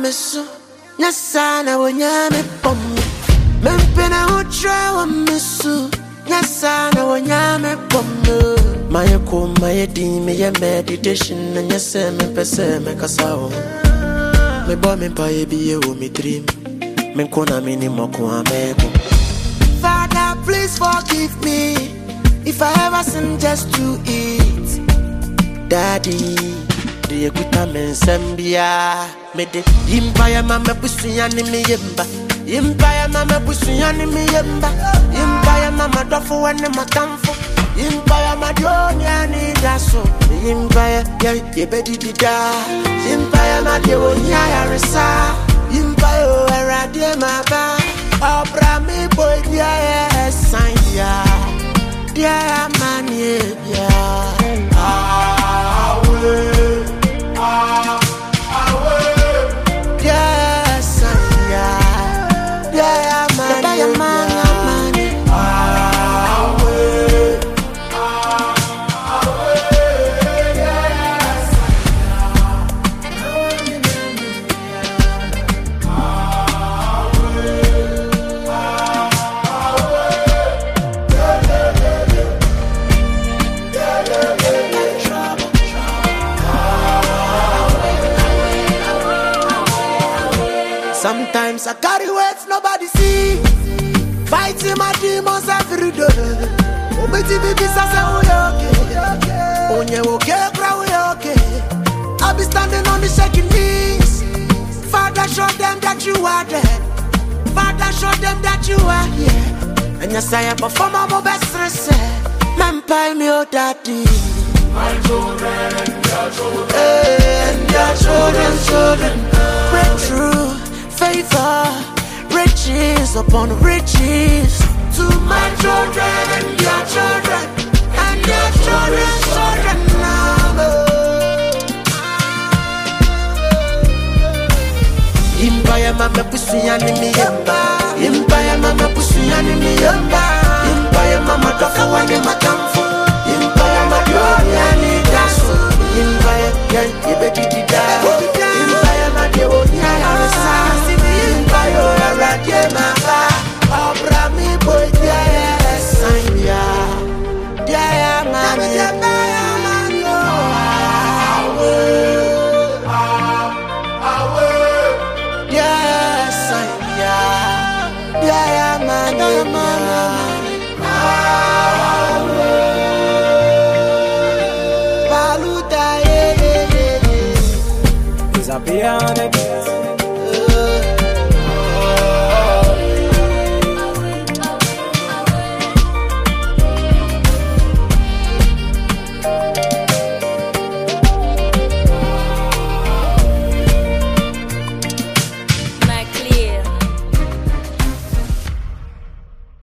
meso nyasana wonyame pombe mempena utra wa meso nyasana wonyame pombe mayeko mayedi me ye meditation na nyase me pese me kasawo me bo me pa ye bi wo me dream me kona me ni moko ameko. Father, please forgive me if I ever sin just to eat. Daddy, do you quit a man sambia? Me de impaya mama pusiani me yemba. Impaya mama pusiani me yemba. Impaya mama dofu wane matamfo. Impaya madionya ni daso. Impaya ya yebedi dida. Impaya madionya ya resa. Impaya eradie maba. Obra mi boy dia ya sign ya. Dia manie ya. Sometimes I carry words nobody see. Fighting my demons every day. Oh, me TV say we okay. Onye okay, bro, we okay. I'll be standing on the shaking knees. Father, show them that you are there. Father, show them that you are here. And you say I perform my best reset. Man, pay me oh daddy. My children and their children. And their children. Breakthrough. Favor, riches upon riches to my children and your children and your children's children now. Impaya mama pusiani mi yamba. Impaya mama pusiani mi yamba. Impaya mama tofu wane matamfu. Impaya madionya ni dasu. Impaya yebedi dida. Impaya madionya ya resa. Beyond it.